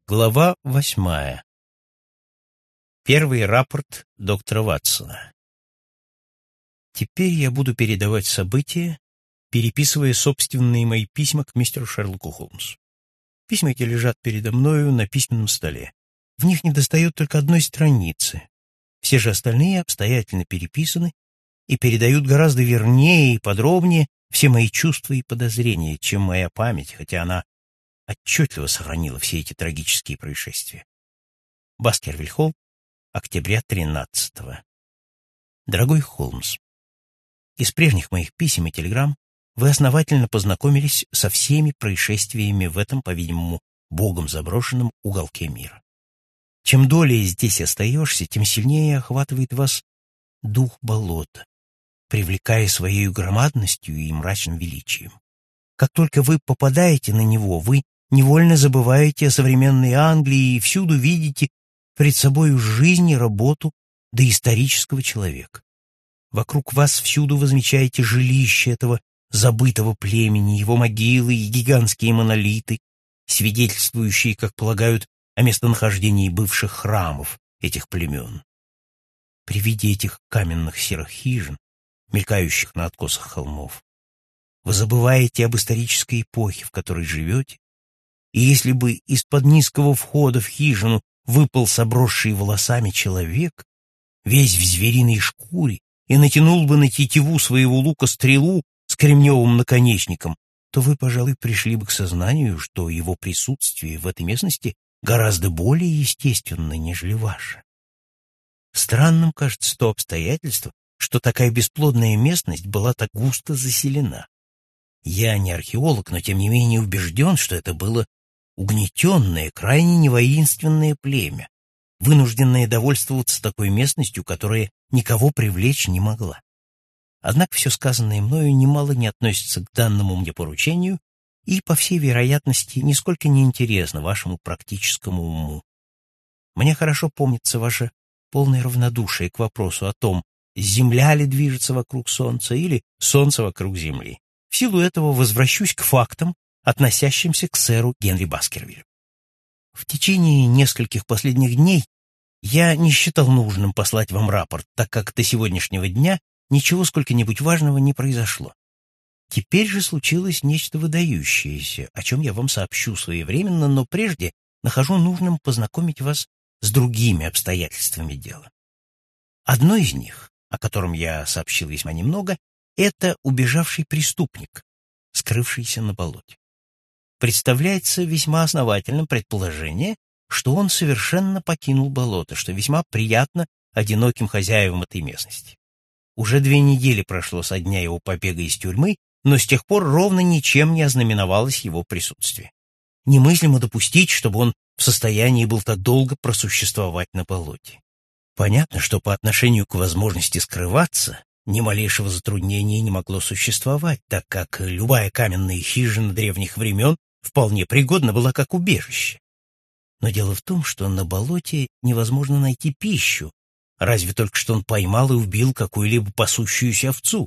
Глава 8. Первый рапорт доктора Ватсона. Теперь я буду передавать события, переписывая собственные мои письма к мистеру Шерлоку Холмсу. Письма эти лежат передо мною на письменном столе. В них недостает только одной страницы. Все же остальные обстоятельно переписаны и передают гораздо вернее и подробнее все мои чувства и подозрения, чем моя память, хотя она отчетливо сохранила все эти трагические происшествия. Баскервиль-Холл, октября 13-го. Дорогой Холмс, из прежних моих писем и телеграмм вы основательно познакомились со всеми происшествиями в этом, по-видимому, Богом заброшенном уголке мира. Чем долее здесь остаешься, тем сильнее охватывает вас дух болота, привлекая своей громадностью и мрачным величием. Как только вы попадаете на него, вы невольно забываете о современной Англии и всюду видите пред собою жизнь и работу доисторического человека. Вокруг вас всюду вы замечаете жилище этого забытого племени, его могилы и гигантские монолиты, свидетельствующие, как полагают, о местонахождении бывших храмов этих племен. При виде этих каменных серых хижин, мелькающих на откосах холмов, вы забываете об исторической эпохе, в которой живете, и если бы из-под низкого входа в хижину выпал обросший волосами человек, весь в звериной шкуре, и натянул бы на тетиву своего лука стрелу с кремневым наконечником, то вы, пожалуй, пришли бы к сознанию, что его присутствие в этой местности гораздо более естественно, нежели ваше. Странным кажется то обстоятельство, что такая бесплодная местность была так густо заселена. Я не археолог, но тем не менее убежден, что это было угнетенное, крайне невоинственное племя, вынужденное довольствоваться такой местностью, которая никого привлечь не могла. Однако все сказанное мною немало не относится к данному мне поручению и, по всей вероятности, нисколько не интересно вашему практическому уму. Мне хорошо помнится ваше полное равнодушие к вопросу о том, Земля ли движется вокруг Солнца или Солнце вокруг Земли. В силу этого возвращусь к фактам, относящимся к сэру Генри Баскервилю. В течение нескольких последних дней я не считал нужным послать вам рапорт, так как до сегодняшнего дня ничего сколько-нибудь важного не произошло. Теперь же случилось нечто выдающееся, о чем я вам сообщу своевременно, но прежде нахожу нужным познакомить вас с другими обстоятельствами дела. Одно из них, о котором я сообщил весьма немного, это убежавший преступник, скрывшийся на болоте. Представляется весьма основательным предположение, что он совершенно покинул болото, что весьма приятно одиноким хозяевам этой местности. Уже 2 недели прошло со дня его побега из тюрьмы, но с тех пор ровно ничем не ознаменовалось его присутствие. Немыслимо допустить, чтобы он в состоянии был так долго просуществовать на болоте. Понятно, что по отношению к возможности скрываться ни малейшего затруднения не могло существовать, так как любая каменная хижина древних времен вполне пригодна была как убежище. Но дело в том, что на болоте невозможно найти пищу, разве только что он поймал и убил какую-либо пасущуюся овцу.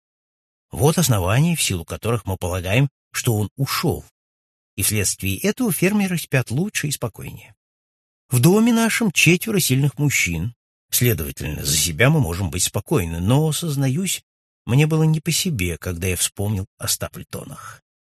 Вот основания, в силу которых мы полагаем, что он ушел, и вследствие этого фермеры спят лучше и спокойнее. В доме нашем 4 сильных мужчин, следовательно, за себя мы можем быть спокойны, но, сознаюсь, мне было не по себе, когда я вспомнил о Стаплтонах.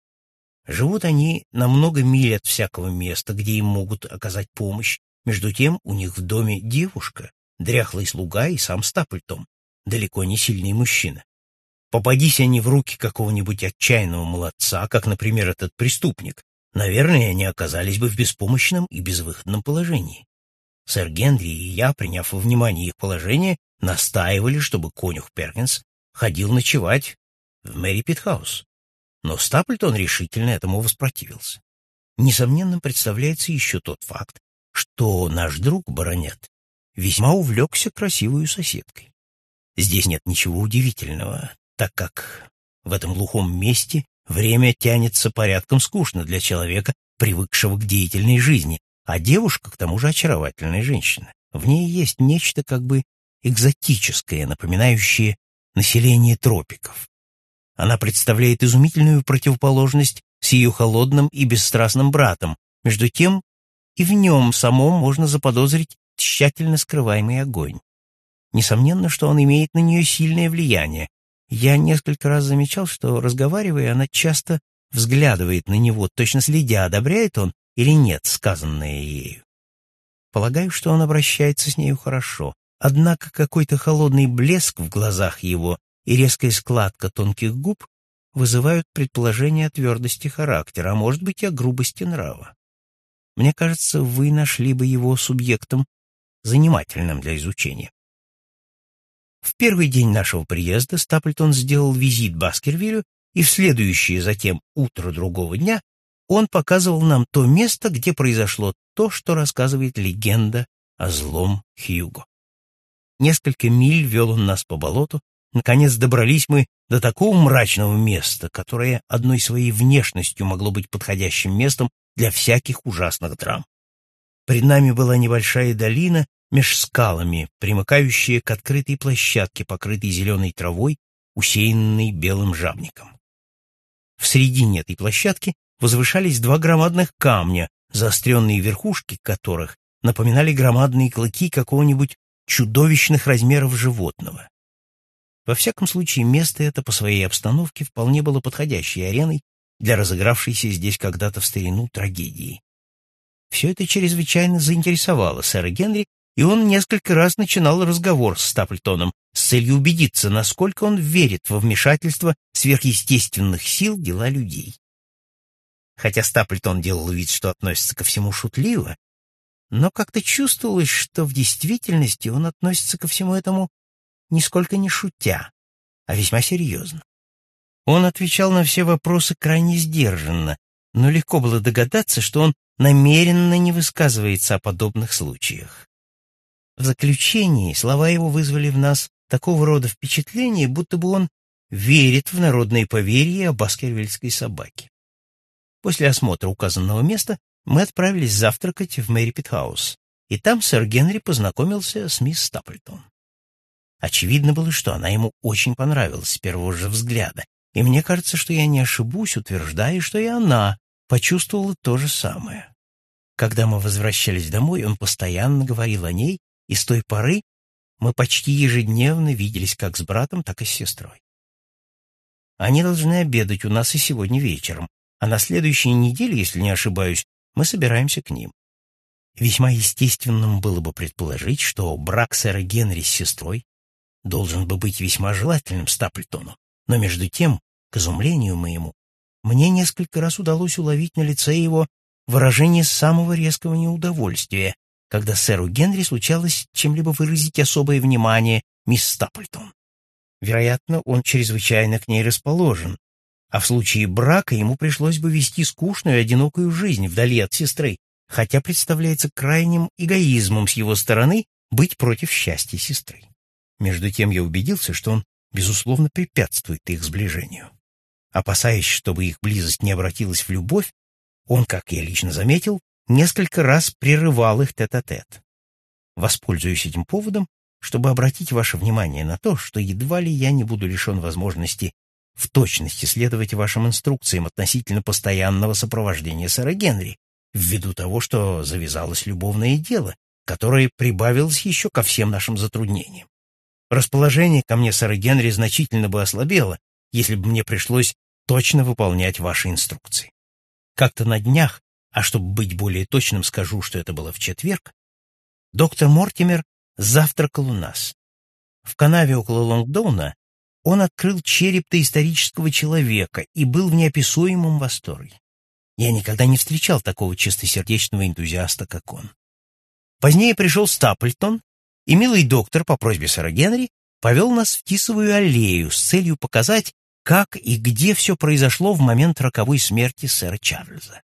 Живут они на много миль от всякого места, где им могут оказать помощь. Между тем у них в доме девушка, дряхлый слуга и сам Стаплтон, далеко не сильный мужчина. Попадись они в руки какого-нибудь отчаянного молодца, как, например, этот преступник, наверное, они оказались бы в беспомощном и безвыходном положении. Сэр Генри и я, приняв во внимание их положение, настаивали, чтобы конюх Перкинс ходил ночевать в Мэри Питхаус. Но Стаплтон решительно этому воспротивился. Несомненным представляется еще тот факт, что наш друг, баронет, весьма увлекся красивой соседкой. Здесь нет ничего удивительного, так как в этом глухом месте время тянется порядком скучно для человека, привыкшего к деятельной жизни, а девушка, к тому же, очаровательная женщина. В ней есть нечто как бы экзотическое, напоминающее население тропиков. Она представляет изумительную противоположность с ее холодным и бесстрастным братом. Между тем, и в нем самом можно заподозрить тщательно скрываемый огонь. Несомненно, что он имеет на нее сильное влияние. Я несколько раз замечал, что, разговаривая, она часто взглядывает на него, точно следя, одобряет он или нет сказанное ею. Полагаю, что он обращается с нею хорошо, однако какой-то холодный блеск в глазах его и резкая складка тонких губ вызывают предположение о твердости характера, а может быть и о грубости нрава. Мне кажется, вы нашли бы его субъектом занимательным для изучения. В первый день нашего приезда Стаплтон сделал визит Баскервилю, и в следующее затем утро другого дня он показывал нам то место, где произошло то, что рассказывает легенда о злом Хьюго. Несколько миль вел он нас по болоту. Наконец добрались мы до такого мрачного места, которое одной своей внешностью могло быть подходящим местом для всяких ужасных драм. Пред нами была небольшая долина меж скалами, примыкающая к открытой площадке, покрытой зеленой травой, усеянной белым жабником. В середине этой площадки возвышались два громадных камня, заостренные верхушки которых напоминали громадные клыки какого-нибудь чудовищных размеров животного. Во всяком случае, место это по своей обстановке вполне было подходящей ареной для разыгравшейся здесь когда-то в старину трагедии. Все это чрезвычайно заинтересовало сэра Генри, и он несколько раз начинал разговор с Стаплтоном с целью убедиться, насколько он верит во вмешательство сверхъестественных сил в дела людей. Хотя Стаплтон делал вид, что относится ко всему шутливо, но как-то чувствовалось, что в действительности он относится ко всему этому нисколько не шутя, а весьма серьезно. Он отвечал на все вопросы крайне сдержанно, но легко было догадаться, что он намеренно не высказывается о подобных случаях. В заключении слова его вызвали в нас такого рода впечатление, будто бы он верит в народные поверья о баскервильской собаке. После осмотра указанного места мы отправились завтракать в Мэри Питхаус, и там сэр Генри познакомился с мисс Стаплтон. Очевидно было, что она ему очень понравилась с первого же взгляда, и мне кажется, что я не ошибусь, утверждая, что и она почувствовала то же самое. Когда мы возвращались домой, он постоянно говорил о ней, и с той поры мы почти ежедневно виделись как с братом, так и с сестрой. Они должны обедать у нас и сегодня вечером, а на следующей неделе, если не ошибаюсь, мы собираемся к ним. Весьма естественным было бы предположить, что брак сэра Генри с сестрой должен бы быть весьма желательным Стаплтону, но между тем, к изумлению моему, мне несколько раз удалось уловить на лице его выражение самого резкого неудовольствия, когда сэру Генри случалось чем-либо выразить особое внимание мисс Стаплтон. Вероятно, он чрезвычайно к ней расположен, а в случае брака ему пришлось бы вести скучную и одинокую жизнь вдали от сестры, хотя представляется крайним эгоизмом с его стороны быть против счастья сестры. Между тем я убедился, что он, безусловно, препятствует их сближению. Опасаясь, чтобы их близость не обратилась в любовь, он, как я лично заметил, несколько раз прерывал их тет-а-тет. Воспользуюсь этим поводом, чтобы обратить ваше внимание на то, что едва ли я не буду лишен возможности в точности следовать вашим инструкциям относительно постоянного сопровождения сэра Генри, ввиду того, что завязалось любовное дело, которое прибавилось еще ко всем нашим затруднениям. Расположение ко мне сэра Генри значительно бы ослабело, если бы мне пришлось точно выполнять ваши инструкции. Как-то на днях, а чтобы быть более точным, скажу, что это было в четверг, доктор Мортимер завтракал у нас. В канаве около Лонгдона он открыл череп доисторического человека и был в неописуемом восторге. Я никогда не встречал такого чистосердечного энтузиаста, как он. Позднее пришел Стаплтон, и милый доктор по просьбе сэра Генри повел нас в Тисовую аллею с целью показать, как и где все произошло в момент роковой смерти сэра Чарльза.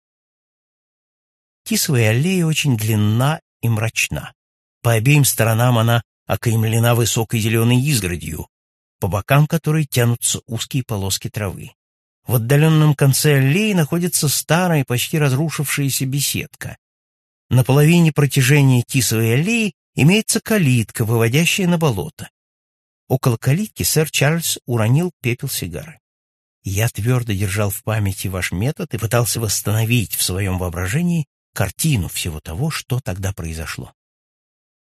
Тисовая аллея очень длинна и мрачна. По обеим сторонам она окаймлена высокой зеленой изгородью, по бокам которой тянутся узкие полоски травы. В отдаленном конце аллеи находится старая, почти разрушившаяся беседка. На половине протяжения Тисовой аллеи имеется калитка, выводящая на болото. Около калитки сэр Чарльз уронил пепел сигары. Я твердо держал в памяти ваш метод и пытался восстановить в своем воображении картину всего того, что тогда произошло.